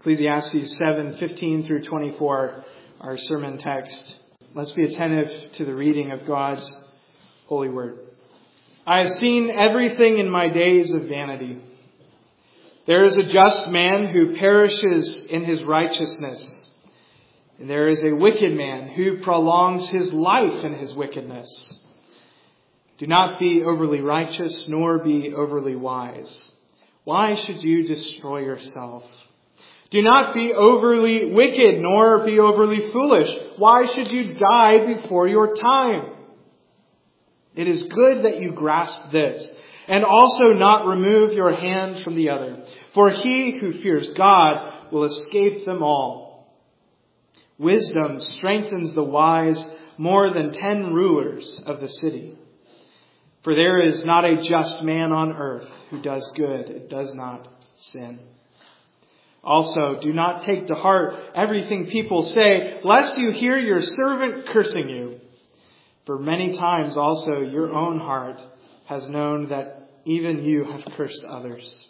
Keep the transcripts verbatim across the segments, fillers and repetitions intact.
Ecclesiastes seven fifteen through twenty-four, our sermon text. Let's be attentive to the reading of God's holy word. I have seen everything in my days of vanity. There is a just man who perishes in his righteousness, and there is a wicked man who prolongs his life in his wickedness. Do not be overly righteous, nor be overly wise. Why should you destroy yourself? Do not be overly wicked, nor be overly foolish. Why should you die before your time? It is good that you grasp this, and also not remove your hand from the other. For he who fears God will escape them all. Wisdom strengthens the wise more than ten rulers of the city. For there is not a just man on earth who does good and does not sin. Also, do not take to heart everything people say, lest you hear your servant cursing you. For many times also your own heart has known that even you have cursed others.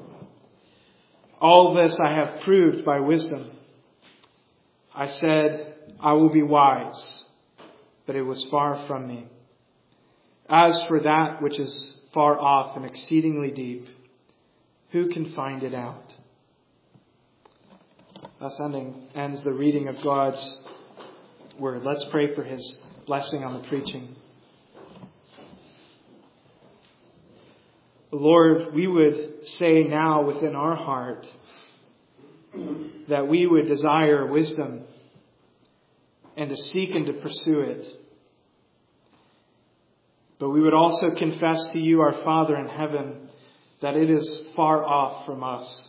All this I have proved by wisdom. I said, I will be wise, but it was far from me. As for that which is far off and exceedingly deep, who can find it out? Thus ending, ends the reading of God's word. Let's pray for his blessing on the preaching. Lord, we would say now within our heart that we would desire wisdom and to seek and to pursue it. But we would also confess to you, our Father in heaven, that it is far off from us.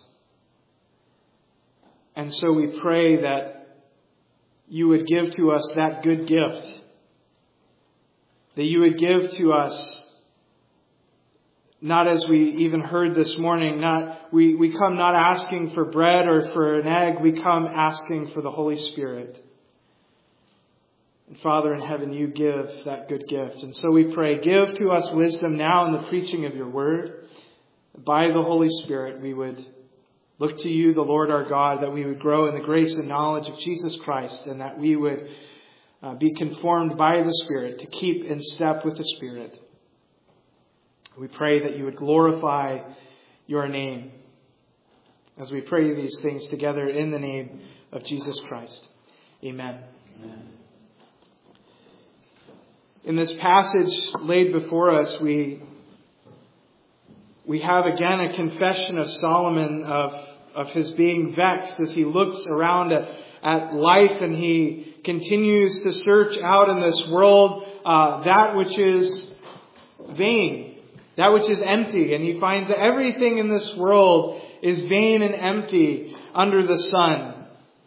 And so we pray that you would give to us that good gift. That you would give to us, not as we even heard this morning, not we, we come not asking for bread or for an egg, we come asking for the Holy Spirit. And Father in heaven, you give that good gift. And so we pray, give to us wisdom now in the preaching of your word. By the Holy Spirit, we would look to you, the Lord our God, that we would grow in the grace and knowledge of Jesus Christ, and that we would uh, be conformed by the Spirit to keep in step with the Spirit. We pray that you would glorify your name as we pray these things together in the name of Jesus Christ. Amen. Amen. In this passage laid before us, we we have again a confession of Solomon of, of his being vexed as he looks around at, at life and he continues to search out in this world uh, that which is vain, that which is empty. And he finds that everything in this world is vain and empty under the sun.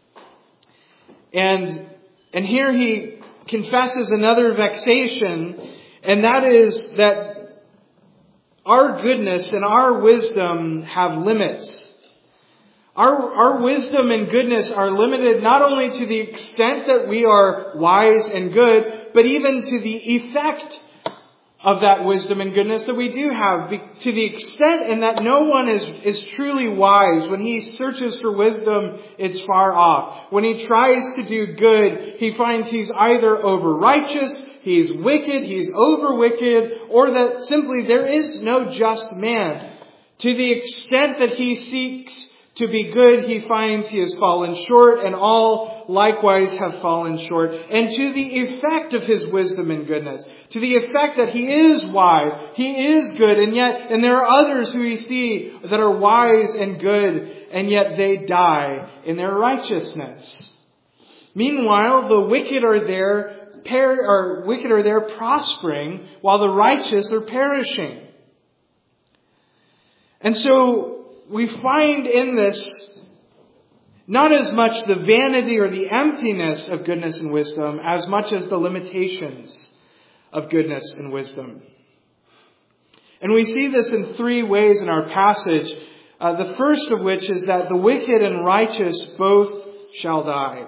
And, and here he confesses another vexation, and that is that our goodness and our wisdom have limits. Our, our wisdom and goodness are limited not only to the extent that we are wise and good, but even to the effect of that wisdom and goodness that we do have, to the extent in that no one is, is truly wise. When he searches for wisdom, it's far off. When he tries to do good, he finds he's either over righteous, he's wicked, he's over wicked, or that simply there is no just man. To the extent that he seeks to be good, he finds he has fallen short, and all likewise have fallen short. And to the effect of his wisdom and goodness, to the effect that he is wise, he is good, and yet, and there are others who we see that are wise and good, and yet they die in their righteousness. Meanwhile, the wicked are there, per, or wicked are there prospering, while the righteous are perishing. And so, we find in this not as much the vanity or the emptiness of goodness and wisdom as much as the limitations of goodness and wisdom. And we see this in three ways in our passage. Uh, the first of which is that the wicked and righteous both shall die.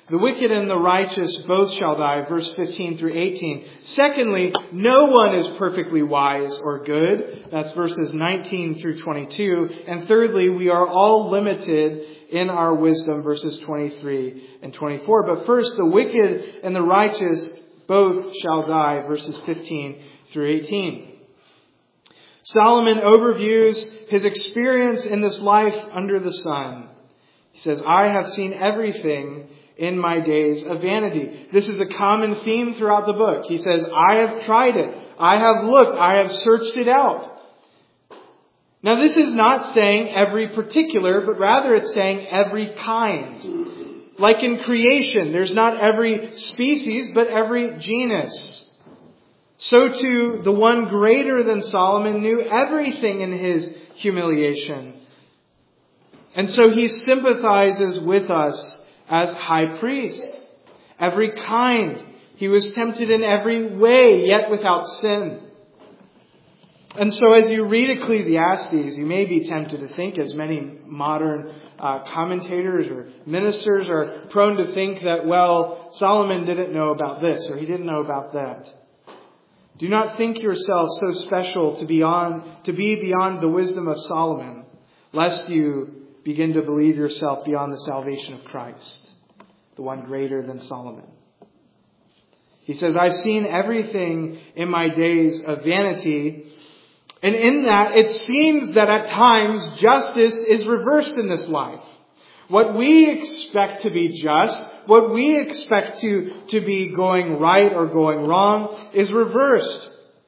The wicked and the righteous both shall die, verse fifteen through eighteen. Secondly, no one is perfectly wise or good. That's verses nineteen through twenty-two. And thirdly, we are all limited in our wisdom, verses twenty-three and twenty-four. But first, the wicked and the righteous both shall die, verses fifteen through eighteen. Solomon overviews his experience in this life under the sun. He says, I have seen everything in my days of vanity. This is a common theme throughout the book. He says, I have tried it. I have looked. I have searched it out. Now, this is not saying every particular, but rather it's saying every kind. Like in creation, there's not every species, but every genus. So too, the one greater than Solomon knew everything in his humiliation. And so he sympathizes with us as high priest. Every kind. He was tempted in every way, yet without sin. And so as you read Ecclesiastes, you may be tempted to think, as many modern uh, commentators or ministers are prone to think, that, well, Solomon didn't know about this or he didn't know about that. Do not think yourself so special to, beyond, to be beyond the wisdom of Solomon, lest you begin to believe yourself beyond the salvation of Christ, the one greater than Solomon. He says, I've seen everything in my days of vanity. And in that, it seems that at times justice is reversed in this life. What we expect to be just, what we expect to, to be going right or going wrong, is reversed.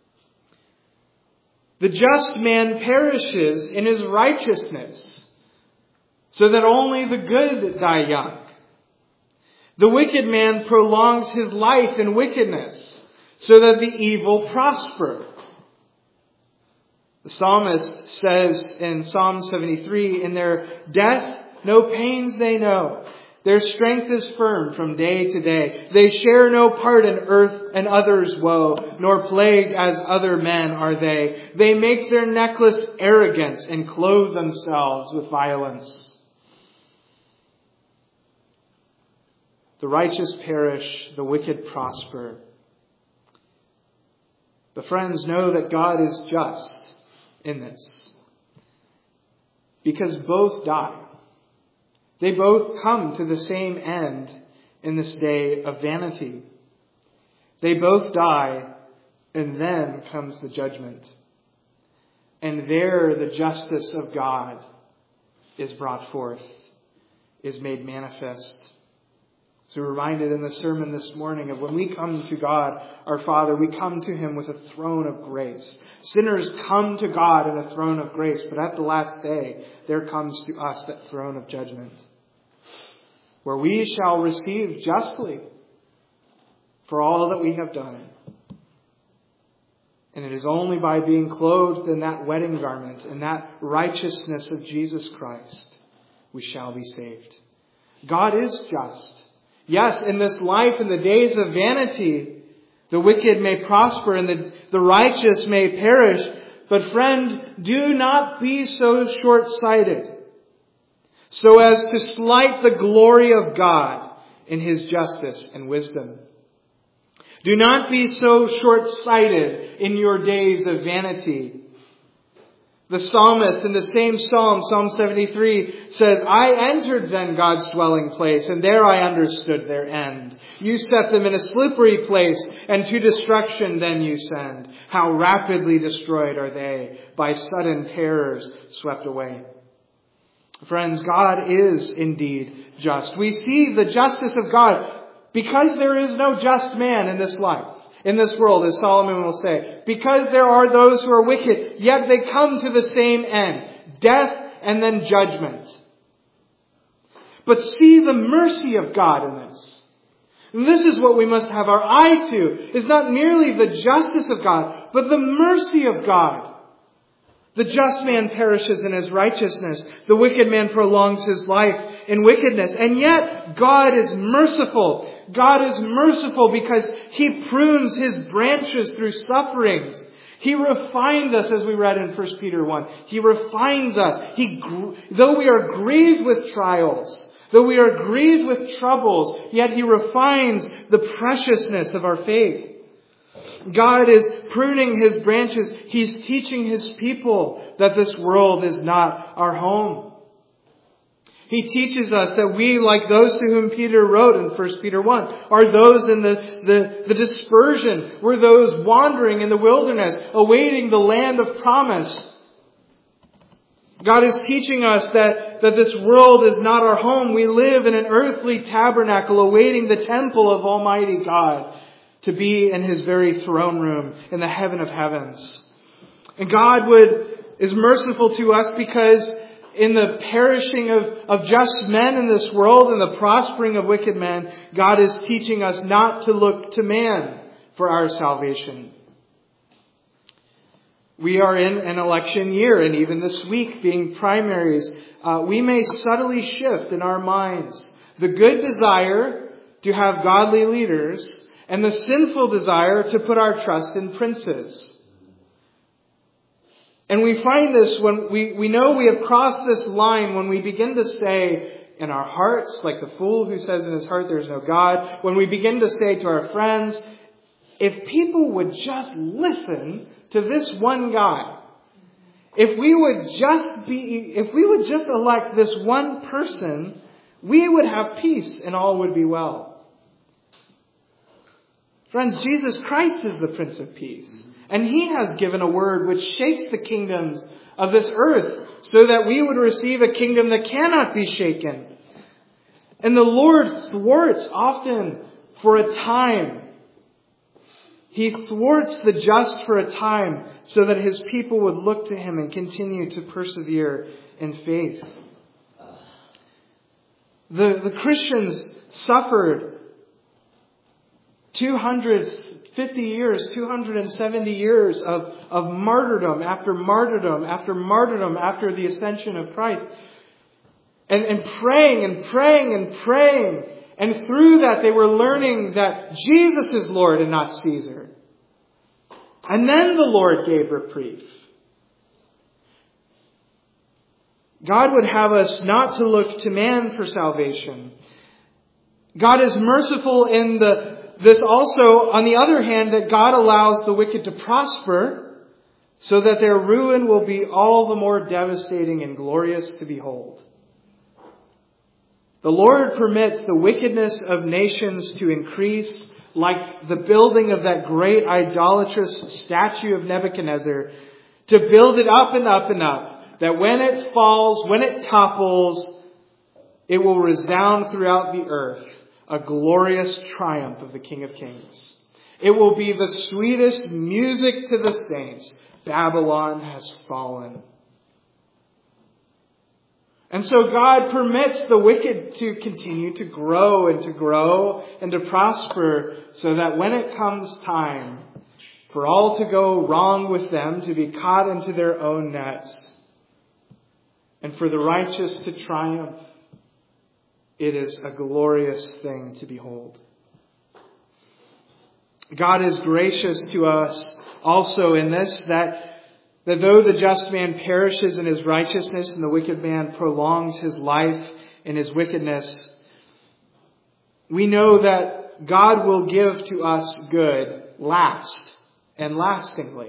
The just man perishes in his righteousness, so that only the good die young. The wicked man prolongs his life in wickedness, so that the evil prosper. The psalmist says in Psalm seventy-three, in their death no pains they know. Their strength is firm from day to day. They share no part in earth and others' woe, nor plagued as other men are they. They make their necklace arrogance and clothe themselves with violence. The righteous perish, the wicked prosper. But friends, know that God is just in this, because both die. They both come to the same end in this day of vanity. They both die, and then comes the judgment. And there the justice of God is brought forth, is made manifest. So we're reminded in the sermon this morning of when we come to God, our Father, we come to Him with a throne of grace. Sinners come to God in a throne of grace, but at the last day, there comes to us that throne of judgment, where we shall receive justly for all that we have done. And it is only by being clothed in that wedding garment, in that righteousness of Jesus Christ, we shall be saved. God is just. Yes, in this life, in the days of vanity, the wicked may prosper and the, the righteous may perish. But friend, do not be so short-sighted, so as to slight the glory of God in His justice and wisdom. Do not be so short-sighted in your days of vanity. The psalmist in the same psalm, Psalm seventy-three, says, I entered then God's dwelling place, and there I understood their end. You set them in a slippery place, and to destruction then you send. How rapidly destroyed are they, by sudden terrors swept away. Friends, God is indeed just. We see the justice of God because there is no just man in this life. In this world, as Solomon will say, because there are those who are wicked, yet they come to the same end, death and then judgment. But see the mercy of God in this. And this is what we must have our eye to, is not merely the justice of God, but the mercy of God. The just man perishes in his righteousness. The wicked man prolongs his life in wickedness. And yet, God is merciful. God is merciful because He prunes His branches through sufferings. He refines us, as we read in First Peter one. He refines us. He, though we are grieved with trials, Though we are grieved with troubles, yet He refines the preciousness of our faith. God is pruning His branches. He's teaching His people that this world is not our home. He teaches us that we, like those to whom Peter wrote in First Peter one, are those in the, the, the dispersion. We're those wandering in the wilderness, awaiting the land of promise. God is teaching us that, that this world is not our home. We live in an earthly tabernacle, awaiting the temple of Almighty God, to be in His very throne room in the heaven of heavens. And God would is merciful to us because in the perishing of, of just men in this world and the prospering of wicked men, God is teaching us not to look to man for our salvation. We are in an election year, and even this week being primaries, uh, we may subtly shift in our minds the good desire to have godly leaders and the sinful desire to put our trust in princes. And we find this when we, we know we have crossed this line when we begin to say in our hearts, like the fool who says in his heart there is no God, when we begin to say to our friends, if people would just listen to this one guy, if we would just be, if we would just elect this one person, we would have peace and all would be well. Friends, Jesus Christ is the Prince of Peace. And He has given a word which shakes the kingdoms of this earth so that we would receive a kingdom that cannot be shaken. And the Lord thwarts often for a time. He thwarts the just for a time so that His people would look to Him and continue to persevere in faith. The, the Christians suffered two hundred fifty years, two hundred seventy years of, of martyrdom after martyrdom after martyrdom after the ascension of Christ. And, and praying and praying and praying. And through that they were learning that Jesus is Lord and not Caesar. And then the Lord gave reprieve. God would have us not to look to man for salvation. God is merciful in the This also, on the other hand, that God allows the wicked to prosper so that their ruin will be all the more devastating and glorious to behold. The Lord permits the wickedness of nations to increase, like the building of that great idolatrous statue of Nebuchadnezzar, to build it up and up and up, that when it falls, when it topples, it will resound throughout the earth. A glorious triumph of the King of Kings. It will be the sweetest music to the saints. Babylon has fallen. And so God permits the wicked to continue to grow and to grow and to prosper so that when it comes time for all to go wrong with them, to be caught into their own nets, and for the righteous to triumph, it is a glorious thing to behold. God is gracious to us also in this, that, that though the just man perishes in his righteousness and the wicked man prolongs his life in his wickedness, we know that God will give to us good last and lastingly.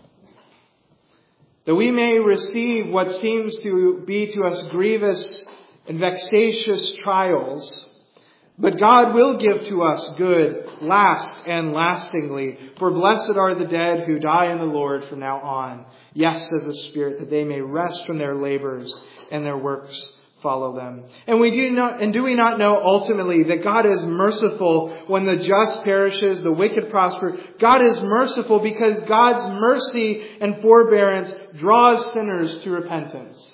That we may receive what seems to be to us grievous and vexatious trials, but God will give to us good, last and lastingly. For blessed are the dead who die in the Lord from now on. Yes, says the Spirit, that they may rest from their labors and their works follow them. And we do not, and do we not know ultimately that God is merciful when the just perishes, the wicked prosper? God is merciful because God's mercy and forbearance draws sinners to repentance.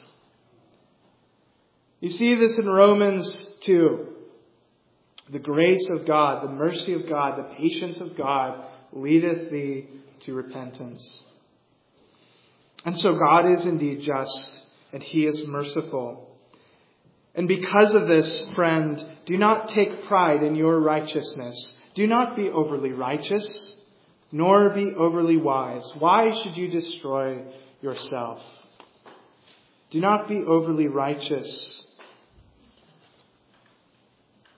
You see this in Romans two. The grace of God, the mercy of God, the patience of God leadeth thee to repentance. And so God is indeed just, and He is merciful. And because of this, friend, do not take pride in your righteousness. Do not be overly righteous, nor be overly wise. Why should you destroy yourself? Do not be overly righteous.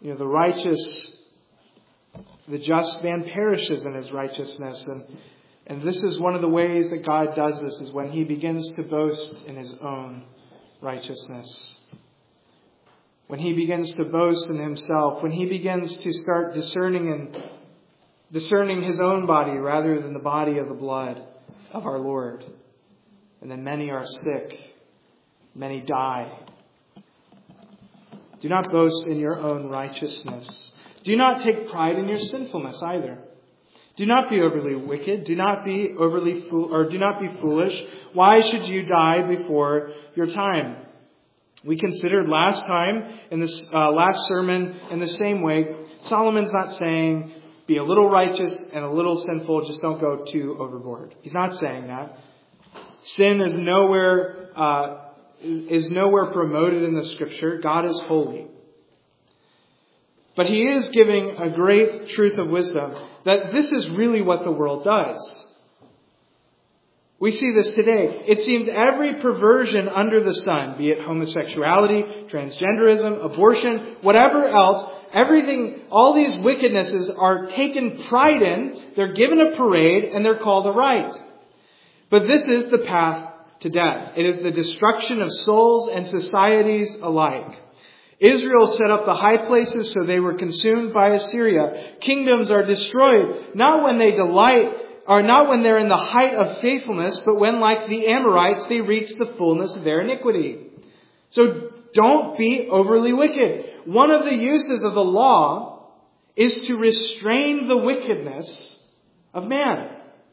You know, the righteous, the just man perishes in his righteousness. And, and this is one of the ways that God does this, is when he begins to boast in his own righteousness. When he begins to boast in himself, when he begins to start discerning and discerning his own body rather than the body of the blood of our Lord. And then many are sick, many die. Do not boast in your own righteousness. Do not take pride in your sinfulness either. Do not be overly wicked. Do not be overly fool, or do not be foolish. Why should you die before your time? We considered last time in this uh, last sermon in the same way. Solomon's not saying be a little righteous and a little sinful. Just don't go too overboard. He's not saying that. Sin is nowhere uh, is nowhere promoted in the Scripture. God is holy. But he is giving a great truth of wisdom that this is really what the world does. We see this today. It seems every perversion under the sun, be it homosexuality, transgenderism, abortion, whatever else, everything, all these wickednesses are taken pride in, they're given a parade, and they're called a right. But this is the path to death. It is the destruction of souls and societies alike. Israel set up the high places so they were consumed by Assyria. Kingdoms are destroyed, not when they delight, or not when they're in the height of faithfulness, but when, like the Amorites, they reach the fullness of their iniquity. So don't be overly wicked. One of the uses of the law is to restrain the wickedness of man.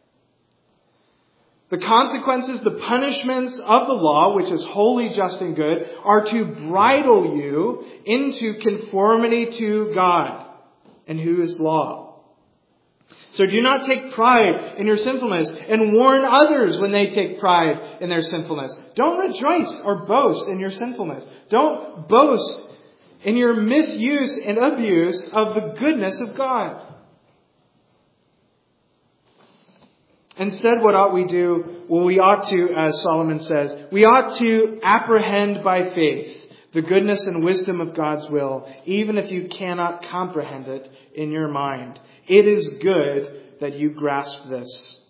The consequences, the punishments of the law, which is holy, just, and good, are to bridle you into conformity to God and who is law. So do not take pride in your sinfulness, and warn others when they take pride in their sinfulness. Don't rejoice or boast in your sinfulness. Don't boast in your misuse and abuse of the goodness of God. Instead, what ought we do? Well, we ought to, as Solomon says, we ought to apprehend by faith the goodness and wisdom of God's will, even if you cannot comprehend it in your mind. It is good that you grasp this.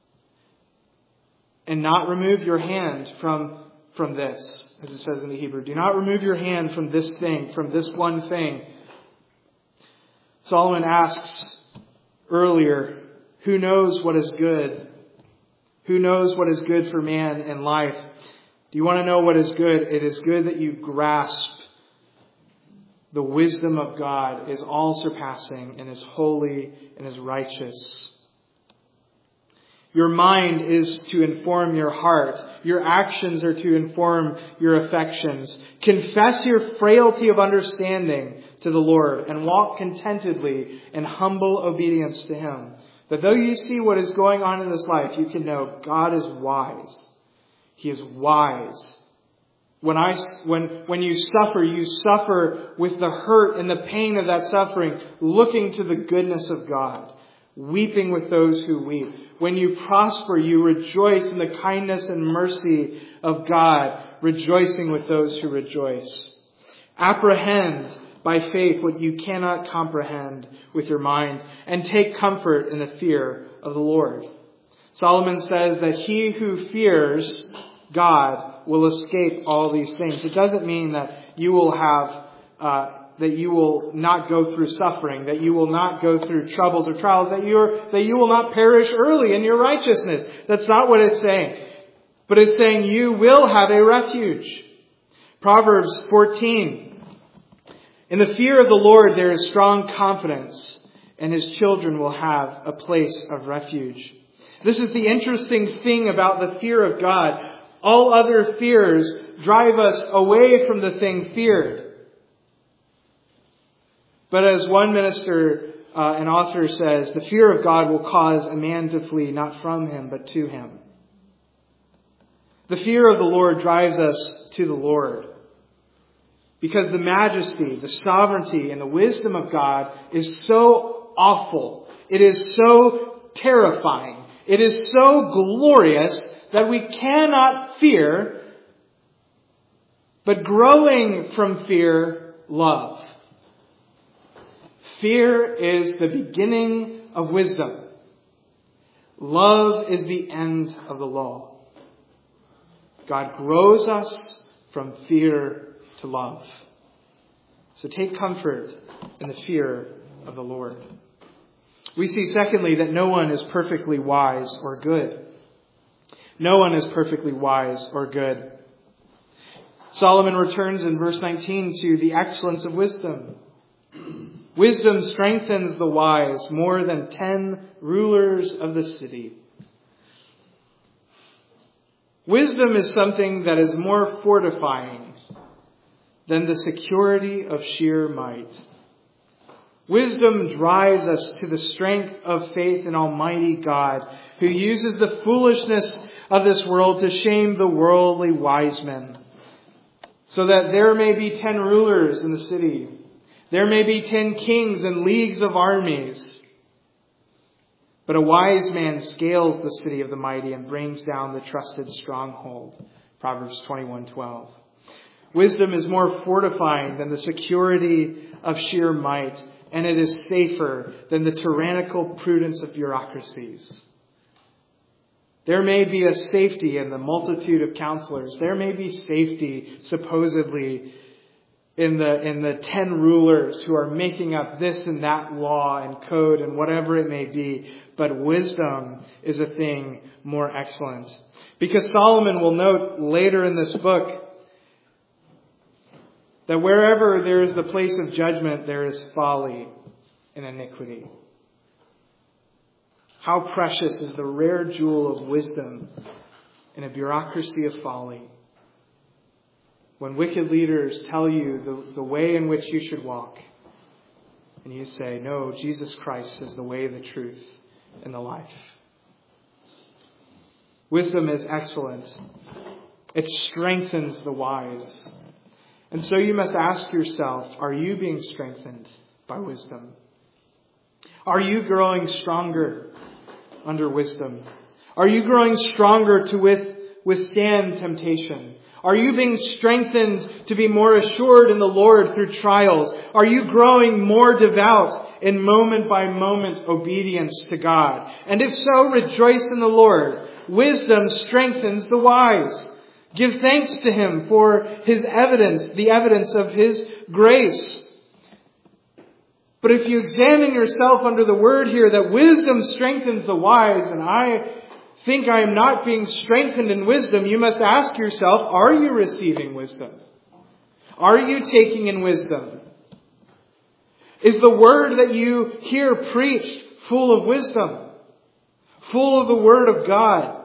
And not remove your hand from, from this, as it says in the Hebrew. Do not remove your hand from this thing, from this one thing. Solomon asks earlier, who knows what is good? Who knows what is good for man and life? Do you want to know what is good? It is good that you grasp the wisdom of God is all surpassing and is holy and is righteous. Your mind is to inform your heart. Your actions are to inform your affections. Confess your frailty of understanding to the Lord and walk contentedly in humble obedience to Him. That though you see what is going on in this life, you can know God is wise. He is wise. When I, when, when you suffer, you suffer with the hurt and the pain of that suffering, looking to the goodness of God, weeping with those who weep. When you prosper, you rejoice in the kindness and mercy of God, rejoicing with those who rejoice. Apprehend by faith what you cannot comprehend with your mind, and take comfort in the fear of the Lord. Solomon says that he who fears God will escape all these things. It doesn't mean that you will have, uh, that you will not go through suffering, that you will not go through troubles or trials, that you're, that you will not perish early in your righteousness. That's not what it's saying. But it's saying you will have a refuge. Proverbs fourteen. In the fear of the Lord there is strong confidence, and His children will have a place of refuge. This is the interesting thing about the fear of God. All other fears drive us away from the thing feared. But as one minister uh, and author says, the fear of God will cause a man to flee not from him, but to Him. The fear of the Lord drives us to the Lord. Because the majesty, the sovereignty, and the wisdom of God is so awful. It is so terrifying. It is so glorious that we cannot fear, but growing from fear, love. Fear is the beginning of wisdom. Love is the end of the law. God grows us from fear to love. So take comfort in the fear of the Lord. We see, secondly, that no one is perfectly wise or good. No one is perfectly wise or good. Solomon returns in verse nineteen to the excellence of wisdom. Wisdom strengthens the wise more than ten rulers of the city. Wisdom is something that is more fortifying than the security of sheer might. Wisdom drives us to the strength of faith in Almighty God, who uses the foolishness of this world to shame the worldly wise men, so that there may be ten rulers in the city. There may be ten kings and leagues of armies. But a wise man scales the city of the mighty and brings down the trusted stronghold. Proverbs twenty-one twelve. Wisdom is more fortifying than the security of sheer might, and it is safer than the tyrannical prudence of bureaucracies. There may be a safety in the multitude of counselors. There may be safety, supposedly, in the in the ten rulers who are making up this and that law and code and whatever it may be. But wisdom is a thing more excellent. Because Solomon will note later in this book that wherever there is the place of judgment, there is folly and iniquity. How precious is the rare jewel of wisdom in a bureaucracy of folly. When wicked leaders tell you the, the way in which you should walk, and you say, no, Jesus Christ is the way, the truth, and the life. Wisdom is excellent. It strengthens the wise. And so you must ask yourself, are you being strengthened by wisdom? Are you growing stronger under wisdom? Are you growing stronger to with, withstand temptation? Are you being strengthened to be more assured in the Lord through trials? Are you growing more devout in moment by moment obedience to God? And if so, rejoice in the Lord. Wisdom strengthens the wise. Give thanks to Him for His evidence, the evidence of His grace. But if you examine yourself under the word here that wisdom strengthens the wise, and I think I am not being strengthened in wisdom, you must ask yourself, are you receiving wisdom? Are you taking in wisdom? Is the word that you hear preached full of wisdom? Full of the word of God?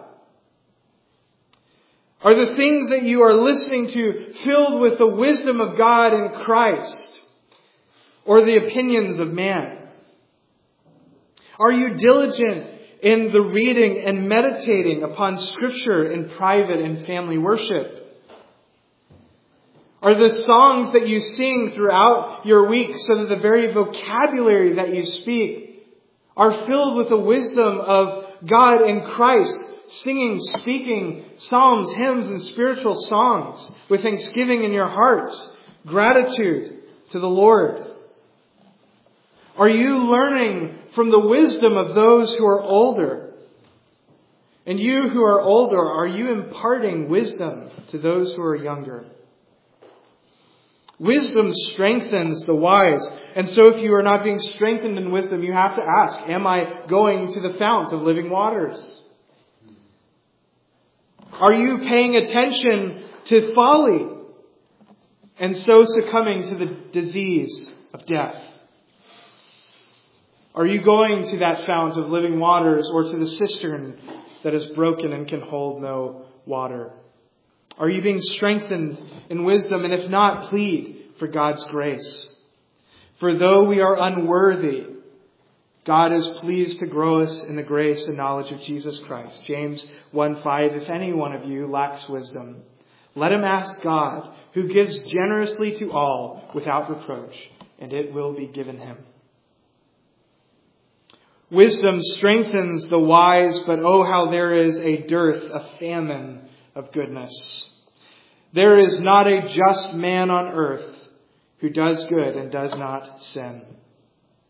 Are the things that you are listening to filled with the wisdom of God in Christ? Or the opinions of man? Are you diligent in the reading and meditating upon Scripture in private and family worship? Are the songs that you sing throughout your week so that the very vocabulary that you speak are filled with the wisdom of God in Christ, singing, speaking psalms, hymns, and spiritual songs with thanksgiving in your hearts, gratitude to the Lord? Are you learning from the wisdom of those who are older? And you who are older, are you imparting wisdom to those who are younger? Wisdom strengthens the wise. And so if you are not being strengthened in wisdom, you have to ask, am I going to the fount of living waters? Are you paying attention to folly and so succumbing to the disease of death? Are you going to that fount of living waters or to the cistern that is broken and can hold no water? Are you being strengthened in wisdom? And if not, plead for God's grace. For though we are unworthy, God is pleased to grow us in the grace and knowledge of Jesus Christ. James one five, if any one of you lacks wisdom, let him ask God, who gives generously to all without reproach, and it will be given him. Wisdom strengthens the wise, but oh, how there is a dearth, a famine of goodness. There is not a just man on earth who does good and does not sin.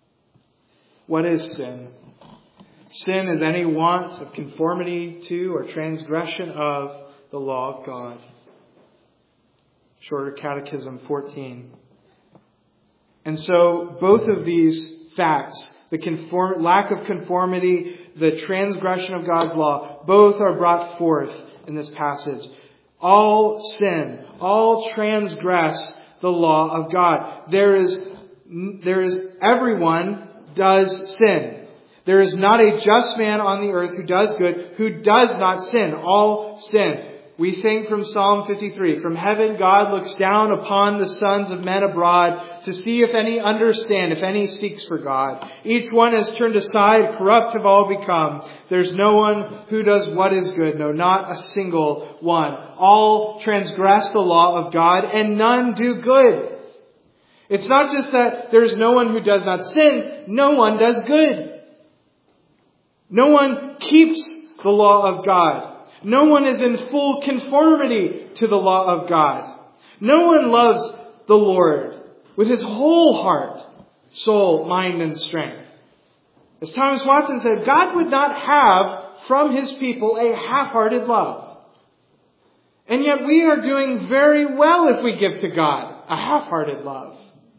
What is sin? Sin is any want of conformity to or transgression of the law of God. Shorter Catechism fourteen. And so both of these facts, the conform, lack of conformity, the transgression of God's law, both are brought forth in this passage. All sin, all transgress the law of God. There is, there is, everyone does sin. There is not a just man on the earth who does good, who does not sin. All sin. We sing from Psalm fifty-three, "From heaven God looks down upon the sons of men abroad to see if any understand, if any seeks for God. Each one has turned aside, corrupt have all become. There's no one who does what is good, no, not a single one. All transgress the law of God, and none do good." It's not just that there's no one who does not sin, no one does good. No one keeps the law of God. No one is in full conformity to the law of God. No one loves the Lord with his whole heart, soul, mind, and strength. As Thomas Watson said, God would not have from his people a half-hearted love. And yet we are doing very well if we give to God a half-hearted love.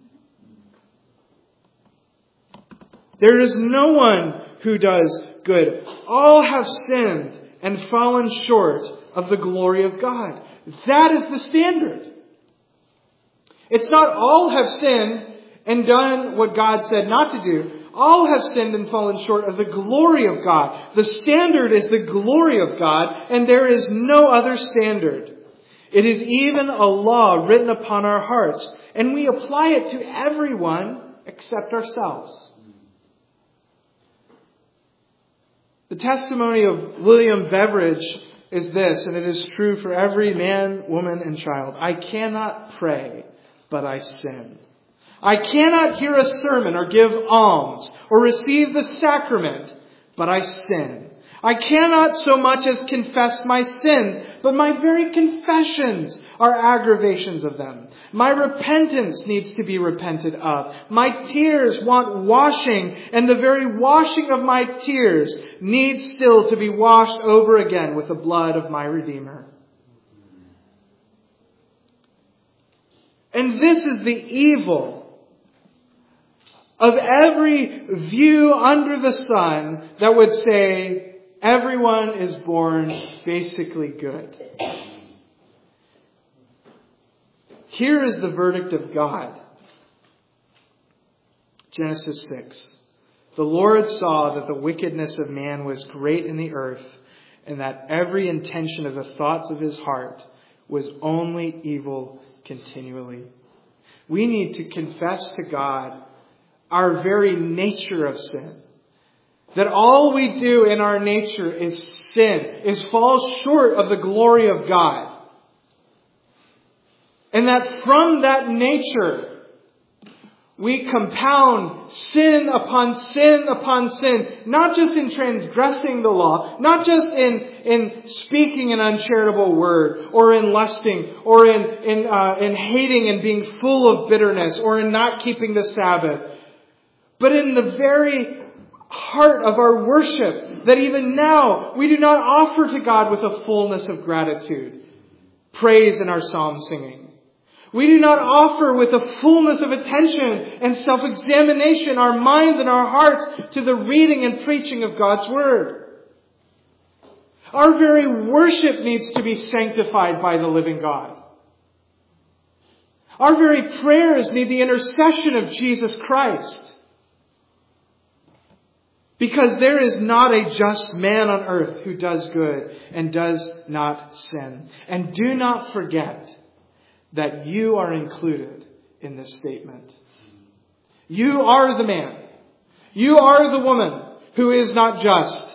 There is no one who does good. All have sinned and fallen short of the glory of God. That is the standard. It's not all have sinned and done what God said not to do. All have sinned and fallen short of the glory of God. The standard is the glory of God, and there is no other standard. It is even a law written upon our hearts, and we apply it to everyone except ourselves. The testimony of William Beveridge is this, and it is true for every man, woman, and child. I cannot pray, but I sin. I cannot hear a sermon or give alms or receive the sacrament, but I sin. I cannot so much as confess my sins, but my very confessions are aggravations of them. My repentance needs to be repented of. My tears want washing, and the very washing of my tears needs still to be washed over again with the blood of my Redeemer. And this is the evil of every view under the sun that would say, everyone is born basically good. Here is the verdict of God. Genesis six. The Lord saw that the wickedness of man was great in the earth, and that every intention of the thoughts of his heart was only evil continually. We need to confess to God our very nature of sin. That all we do in our nature is sin, is fall short of the glory of God. And that from that nature, we compound sin upon sin upon sin, not just in transgressing the law, not just in, in speaking an uncharitable word, or in lusting, or in, in, uh, in hating and being full of bitterness, or in not keeping the Sabbath, but in the very heart of our worship, that even now we do not offer to God with a fullness of gratitude, praise in our psalm singing. We do not offer with a fullness of attention and self-examination our minds and our hearts to the reading and preaching of God's Word. Our very worship needs to be sanctified by the living God. Our very prayers need the intercession of Jesus Christ. Because there is not a just man on earth who does good and does not sin. And do not forget that you are included in this statement. You are the man. You are the woman who is not just.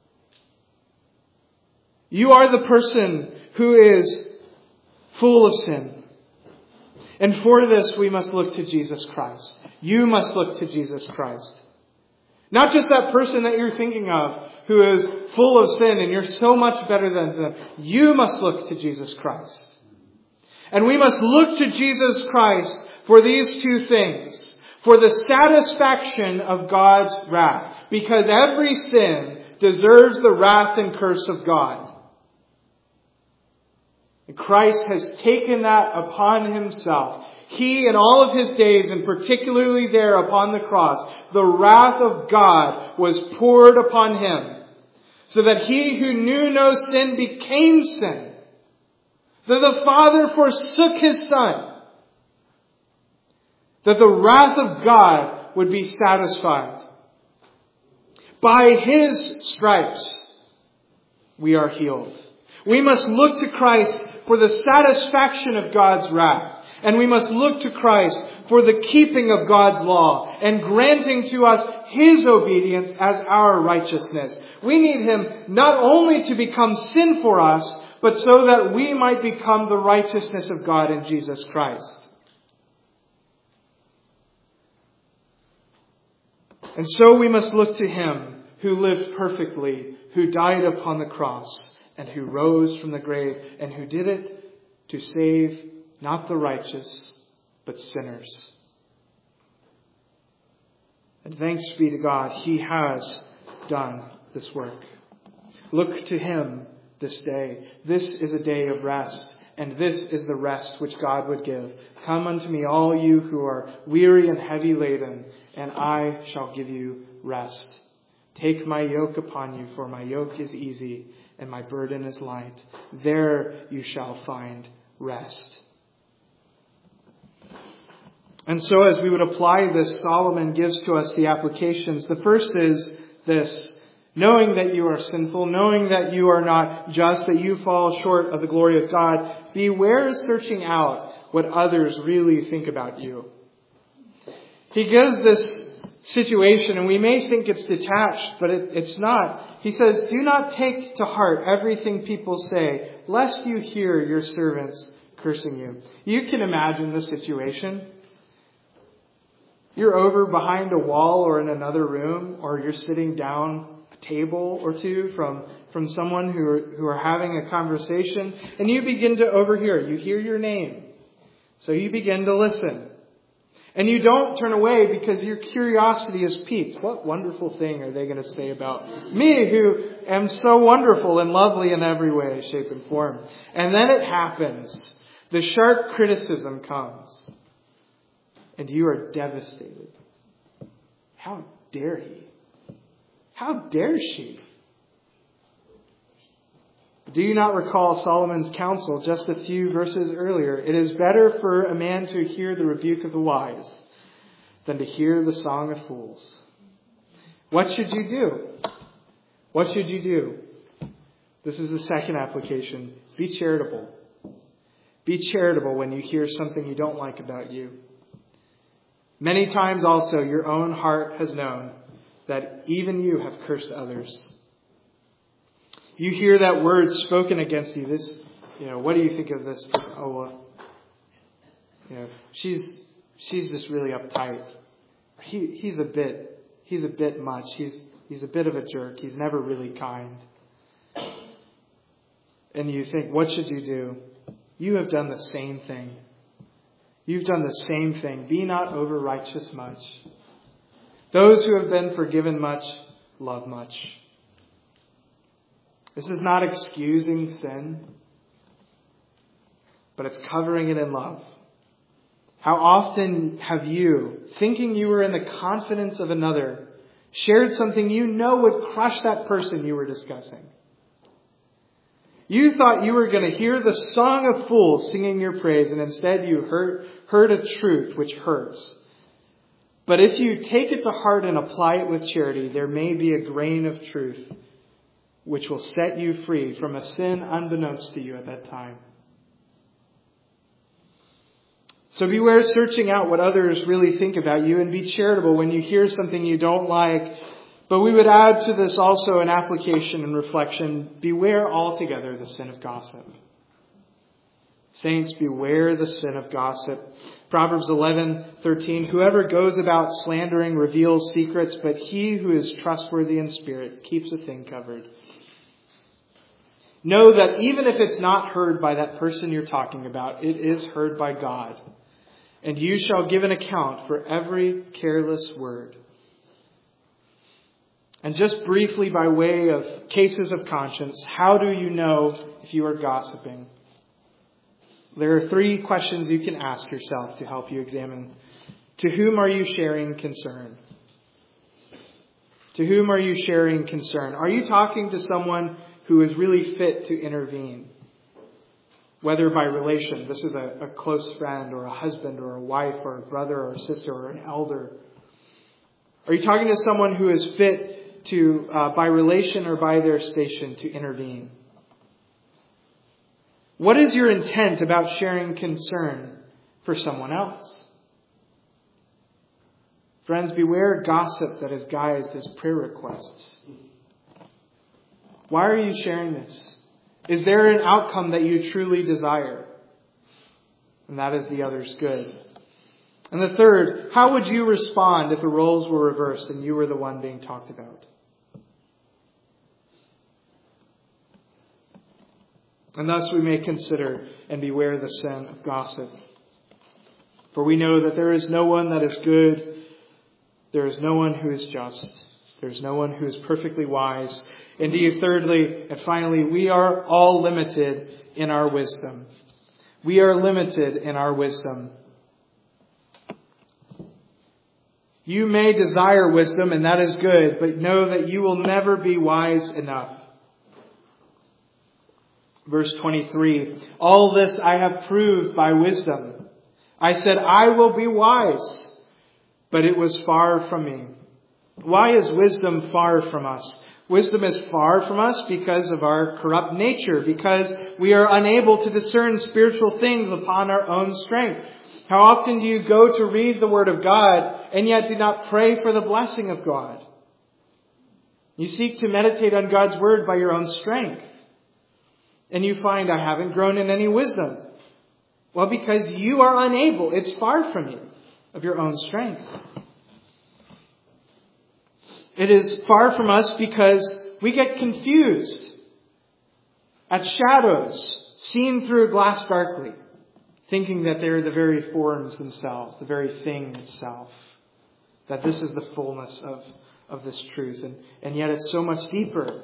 You are the person who is full of sin. And for this we must look to Jesus Christ. You must look to Jesus Christ. Not just that person that you're thinking of who is full of sin and you're so much better than them. You must look to Jesus Christ. And we must look to Jesus Christ for these two things. for the satisfaction of God's wrath, because every sin deserves the wrath and curse of God. And Christ has taken that upon himself. He, in all of his days, and particularly there upon the cross, the wrath of God was poured upon him, so that he who knew no sin became sin, that the Father forsook his Son, that the wrath of God would be satisfied. By his stripes we are healed. We must look to Christ for the satisfaction of God's wrath. And we must look to Christ for the keeping of God's law and granting to us his obedience as our righteousness. We need him not only to become sin for us, but so that we might become the righteousness of God in Jesus Christ. And so we must look to him who lived perfectly, who died upon the cross, and who rose from the grave, and who did it to save not the righteous, but sinners. And thanks be to God, he has done this work. Look to him this day. This is a day of rest, and this is the rest which God would give. Come unto me, all you who are weary and heavy laden, and I shall give you rest. Take my yoke upon you, for my yoke is easy, and my burden is light. There you shall find rest. And so as we would apply this, Solomon gives to us the applications. The first is this: knowing that you are sinful, knowing that you are not just, that you fall short of the glory of God, beware searching out what others really think about you. He gives this situation, and we may think it's detached, but it, it's not. He says, do not take to heart everything people say, lest you hear your servants cursing you. You can imagine the situation. You're over behind a wall or in another room, or you're sitting down a table or two from, from someone who are, who are having a conversation, and you begin to overhear. You hear your name. So you begin to listen. And you don't turn away because your curiosity is piqued. What wonderful thing are they going to say about me, who am so wonderful and lovely in every way, shape, and form? And then it happens. The sharp criticism comes. And you are devastated. How dare he? How dare she? Do you not recall Solomon's counsel just a few verses earlier? It is better for a man to hear the rebuke of the wise than to hear the song of fools. What should you do? What should you do? This is the second application. Be charitable. Be charitable when you hear something you don't like about you. Many times also your own heart has known that even you have cursed others. You hear that word spoken against you. This, you know, what do you think of this person? Oh, well, you know, she's she's just really uptight. He he's a bit he's a bit much. He's he's a bit of a jerk. He's never really kind. And you think, what should you do? You have done the same thing. You've done the same thing. Be not over righteous much. Those who have been forgiven much love much. This is not excusing sin, but it's covering it in love. How often have you, thinking you were in the confidence of another, shared something you know would crush that person you were discussing? You thought you were going to hear the song of fools singing your praise, and instead you heard, heard a truth which hurts. But if you take it to heart and apply it with charity, there may be a grain of truth which will set you free from a sin unbeknownst to you at that time. So beware searching out what others really think about you, and be charitable when you hear something you don't like. But we would add to this also an application and reflection. Beware altogether the sin of gossip. Saints, beware the sin of gossip. Proverbs eleven thirteen, whoever goes about slandering reveals secrets, but he who is trustworthy in spirit keeps a thing covered. Know that even if it's not heard by that person you're talking about, it is heard by God. and you shall give an account for every careless word. And just briefly, by way of cases of conscience, how do you know if you are gossiping? There are three questions you can ask yourself to help you examine. To whom are you sharing concern? To whom are you sharing concern? Are you talking to someone who is really fit to intervene? Whether by relation, this is a, a close friend or a husband or a wife or a brother or a sister or an elder. Are you talking to someone who is fit to, uh, by relation or by their station, to intervene? What is your intent about sharing concern for someone else? Friends, beware gossip that is guised as prayer requests. Why are you sharing this? Is there an outcome that you truly desire? And that is the other's good. And the third, how would you respond if the roles were reversed and you were the one being talked about? And thus we may consider and beware the sin of gossip. For we know that there is no one that is good. There is no one who is just. There is no one who is perfectly wise. Indeed, thirdly and finally, we are all limited in our wisdom. We are limited in our wisdom. You may desire wisdom, and that is good, but know that you will never be wise enough. Verse twenty-three, all this I have proved by wisdom. I said, I will be wise, but it was far from me. Why is wisdom far from us? Wisdom is far from us because of our corrupt nature, because we are unable to discern spiritual things upon our own strength. How often do you go to read the Word of God and yet do not pray for the blessing of God? You seek to meditate on God's Word by your own strength. And you find, I haven't grown in any wisdom. Well, because you are unable. It's far from you, of your own strength. It is far from us because we get confused at shadows seen through a glass darkly, thinking that they're the very forms themselves, the very thing itself, that this is the fullness of, of this truth. And, and yet it's so much deeper.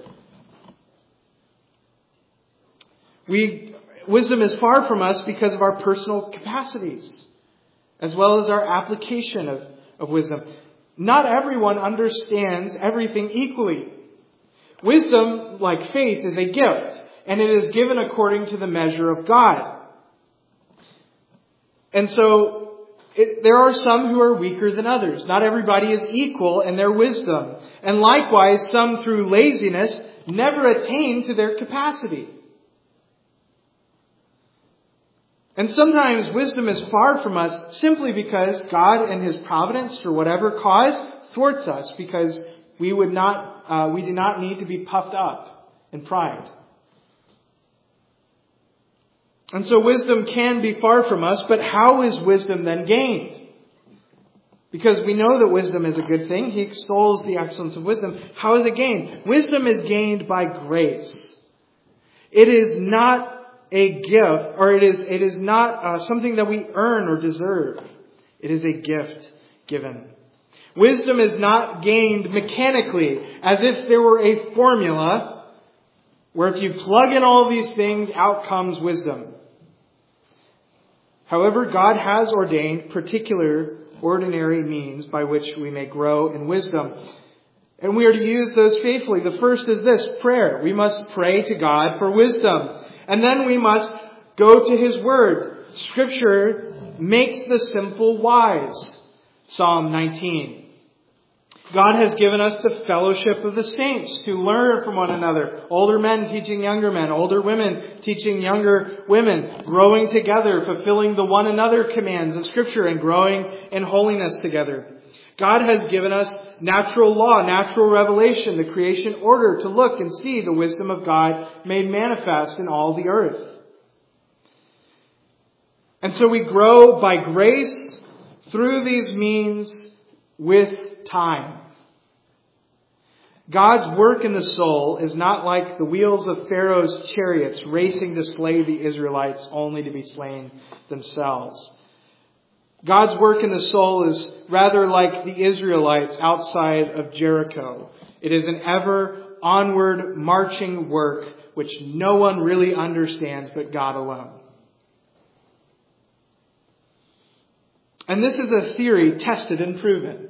We, wisdom is far from us because of our personal capacities, as well as our application of, of wisdom. Not everyone understands everything equally. Wisdom, like faith, is a gift, and it is given according to the measure of God. And so, it, there are some who are weaker than others. Not everybody is equal in their wisdom. And likewise, some through laziness never attain to their capacity. And sometimes wisdom is far from us simply because God in His providence, for whatever cause, thwarts us because we would not, uh, we do not need to be puffed up in pride. And so wisdom can be far from us, but how is wisdom then gained? Because we know that wisdom is a good thing. He extols the excellence of wisdom. How is it gained? Wisdom is gained by grace. It is not a gift, or it is it is not uh, something that we earn or deserve. It is a gift given. Wisdom is not gained mechanically, as if there were a formula where if you plug in all of these things, out comes wisdom. However, God has ordained particular ordinary means by which we may grow in wisdom. And we are to use those faithfully. The first is this, prayer. We must pray to God for wisdom. And then we must go to His Word. Scripture makes the simple wise. Psalm nineteen. God has given us the fellowship of the saints to learn from one another. Older men teaching younger men. Older women teaching younger women. Growing together, fulfilling the one another commands of Scripture and growing in holiness together. God has given us natural law, natural revelation, the creation order to look and see the wisdom of God made manifest in all the earth. And so we grow by grace through these means with time. God's work in the soul is not like the wheels of Pharaoh's chariots racing to slay the Israelites only to be slain themselves. God's work in the soul is rather like the Israelites outside of Jericho. It is an ever onward marching work which no one really understands but God alone. And this is a theory tested and proven.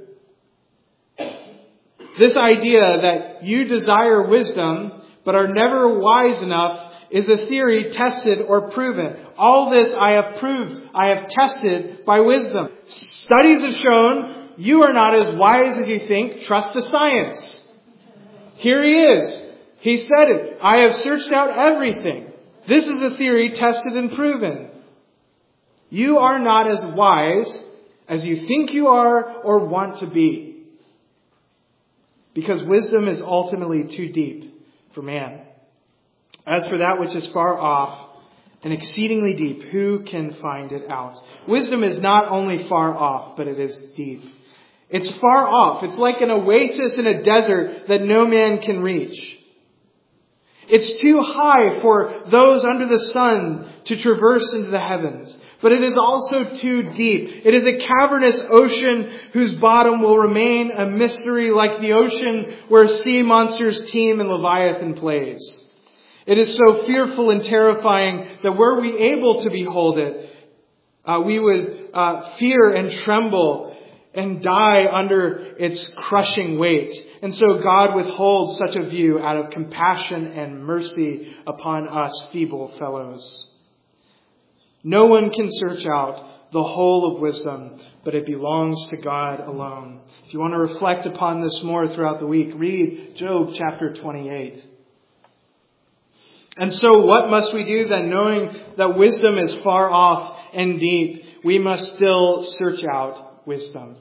This idea that you desire wisdom but are never wise enough is a theory tested or proven. All this I have proved, I have tested by wisdom. Studies have shown you are not as wise as you think. Trust the science. Here he is. He said it. I have searched out everything. This is a theory tested and proven. You are not as wise as you think you are or want to be. Because wisdom is ultimately too deep for man. As for that which is far off and exceedingly deep, who can find it out? Wisdom is not only far off, but it is deep. It's far off. It's like an oasis in a desert that no man can reach. It's too high for those under the sun to traverse into the heavens. But it is also too deep. It is a cavernous ocean whose bottom will remain a mystery, like the ocean where sea monsters teem and Leviathan plays. It is so fearful and terrifying that were we able to behold it, uh, we would uh, fear and tremble and die under its crushing weight. And so God withholds such a view out of compassion and mercy upon us feeble fellows. No one can search out the whole of wisdom, but it belongs to God alone. If you want to reflect upon this more throughout the week, read Job chapter twenty-eight. And so what must we do then, knowing that wisdom is far off and deep? We must still search out wisdom.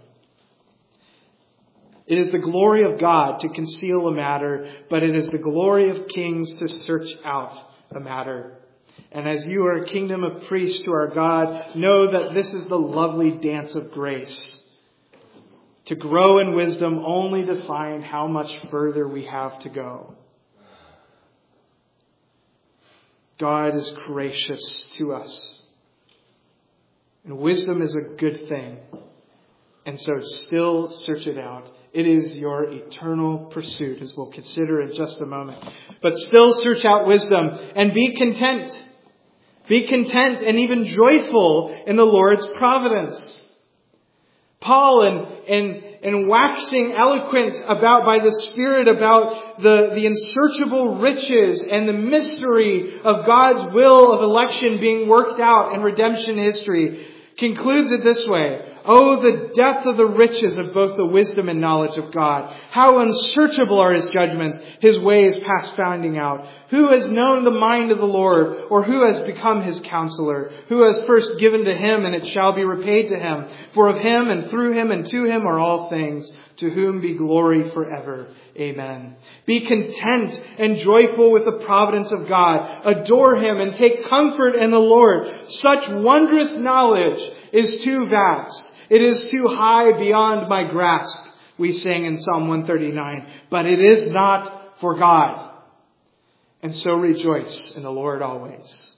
It is the glory of God to conceal a matter, but it is the glory of kings to search out a matter. And as you are a kingdom of priests to our God, know that this is the lovely dance of grace. To grow in wisdom only to find how much further we have to go. God is gracious to us. And wisdom is a good thing. And so still search it out. It is your eternal pursuit, as we'll consider in just a moment. But still search out wisdom and be content. Be content and even joyful in the Lord's providence. Paul, in, in, in waxing eloquent about by the Spirit about the, the unsearchable riches and the mystery of God's will of election being worked out in redemption history, concludes it this way. Oh, the depth of the riches of both the wisdom and knowledge of God. How unsearchable are His judgments, His ways past finding out. Who has known the mind of the Lord, or who has become His counselor? Who has first given to Him, and it shall be repaid to Him? For of Him, and through Him, and to Him are all things, to whom be glory forever. Amen. Be content and joyful with the providence of God. Adore Him and take comfort in the Lord. Such wondrous knowledge is too vast. It is too high beyond my grasp, we sing in Psalm one thirty-nine. But it is not for God. And so rejoice in the Lord always.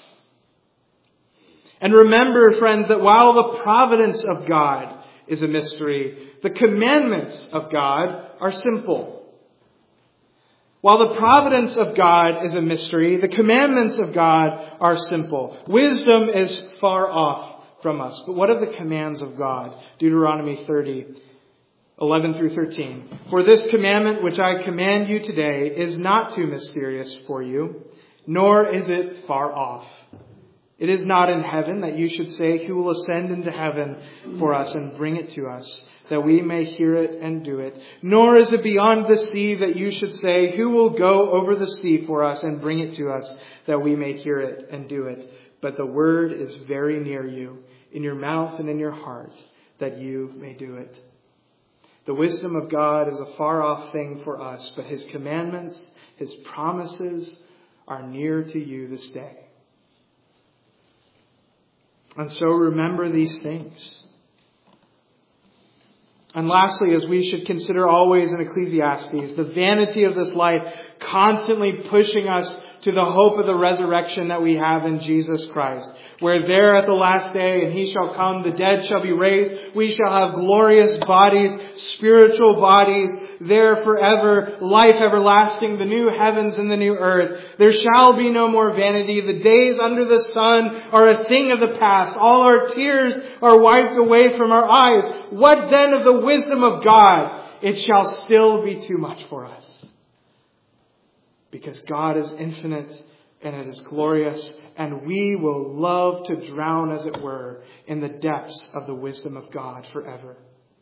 And remember, friends, that while the providence of God is a mystery, the commandments of God are simple. While the providence of God is a mystery, the commandments of God are simple. Wisdom is far off from us. But what are the commands of God? Deuteronomy thirty, eleven through thirteen. For this commandment which I command you today is not too mysterious for you, nor is it far off. It is not in heaven that you should say, who will ascend into heaven for us and bring it to us, that we may hear it and do it. Nor is it beyond the sea that you should say, who will go over the sea for us and bring it to us, that we may hear it and do it. But the word is very near you, in your mouth and in your heart, that you may do it. The wisdom of God is a far off thing for us, but His commandments, His promises are near to you this day. And so remember these things. And lastly, as we should consider always in Ecclesiastes, the vanity of this life constantly pushing us to the hope of the resurrection that we have in Jesus Christ. Where there at the last day, and He shall come, the dead shall be raised. We shall have glorious bodies, spiritual bodies, there forever, life everlasting, the new heavens and the new earth. There shall be no more vanity. The days under the sun are a thing of the past. All our tears are wiped away from our eyes. What then of the wisdom of God? It shall still be too much for us. Because God is infinite and it is glorious, and we will love to drown, as it were, in the depths of the wisdom of God forever.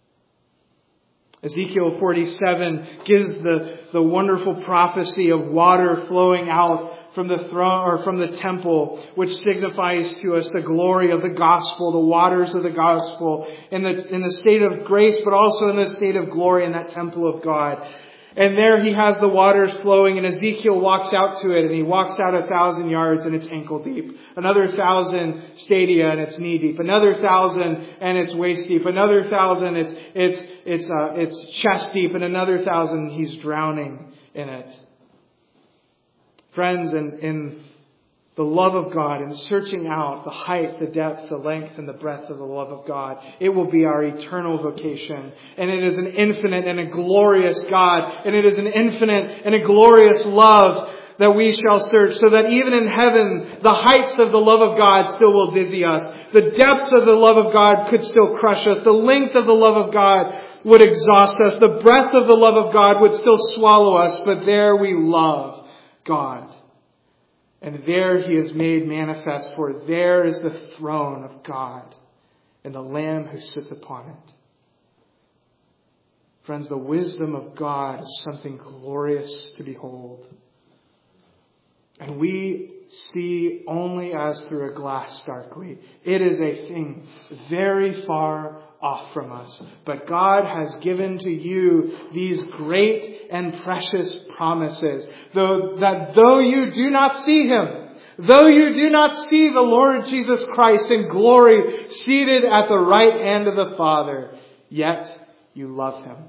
Ezekiel forty-seven gives the, the wonderful prophecy of water flowing out from the throne or from the temple, which signifies to us the glory of the gospel, the waters of the gospel, in the in the state of grace, but also in the state of glory in that temple of God. And there he has the waters flowing, and Ezekiel walks out to it, and he walks out a thousand yards and it's ankle deep. Another thousand stadia and it's knee deep. Another thousand and it's waist deep. Another thousand it's it's it's uh, it's chest deep, and another thousand he's drowning in it. Friends, in in the love of God and searching out the height, the depth, the length, and the breadth of the love of God, it will be our eternal vocation. And it is an infinite and a glorious God. And it is an infinite and a glorious love that we shall search, so that even in heaven, the heights of the love of God still will dizzy us. The depths of the love of God could still crush us. The length of the love of God would exhaust us. The breadth of the love of God would still swallow us. But there we love God. And there He is made manifest, for there is the throne of God and the Lamb who sits upon it. Friends, the wisdom of God is something glorious to behold. And we see only as through a glass darkly. It is a thing very far off from us. But God has given to you these great and precious promises. Though, that though you do not see Him, though you do not see the Lord Jesus Christ in glory seated at the right hand of the Father, yet you love Him.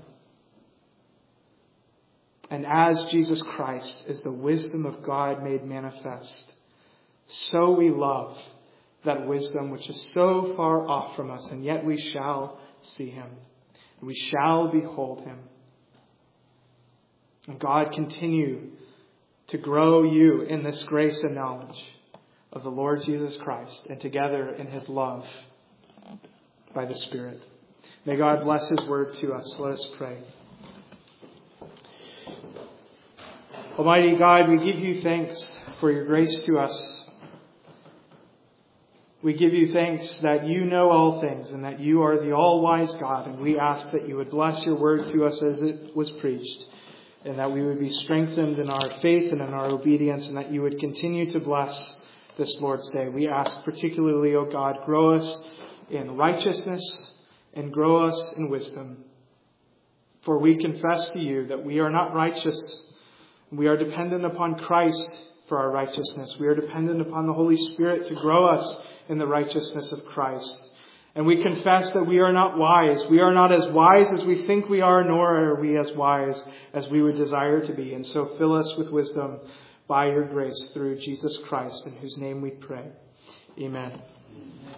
And as Jesus Christ is the wisdom of God made manifest, so we love that wisdom which is so far off from us, and yet we shall see Him. We shall behold Him. And God continue to grow you in this grace and knowledge of the Lord Jesus Christ, and together in His love by the Spirit. May God bless His word to us. Let us pray. Almighty God, we give you thanks for your grace to us. We give you thanks that you know all things and that you are the all-wise God. And we ask that you would bless your word to us as it was preached, and that we would be strengthened in our faith and in our obedience, and that you would continue to bless this Lord's Day. We ask particularly, O God, grow us in righteousness and grow us in wisdom. For we confess to you that we are not righteous. We are dependent upon Christ for our righteousness. We are dependent upon the Holy Spirit to grow us in the righteousness of Christ. And we confess that we are not wise. We are not as wise as we think we are, nor are we as wise as we would desire to be. And so fill us with wisdom by your grace through Jesus Christ, in whose name we pray. Amen.